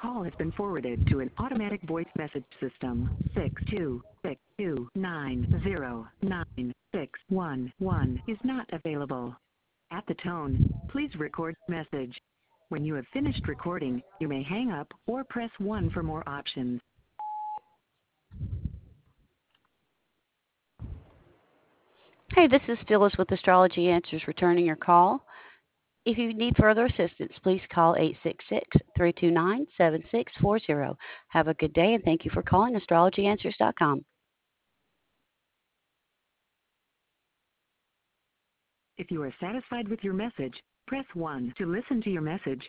call has been forwarded to an automatic voice message system. 62629096111 is not available. At the tone, please record your message. When you have finished recording, you may hang up or press 1 for more options. Hey, this is Phyllis with Astrology Answers returning your call. If you need further assistance, please call 866-329-7640. Have a good day, and thank you for calling astrologyanswers.com. If you are satisfied with your message, press 1 to listen to your message.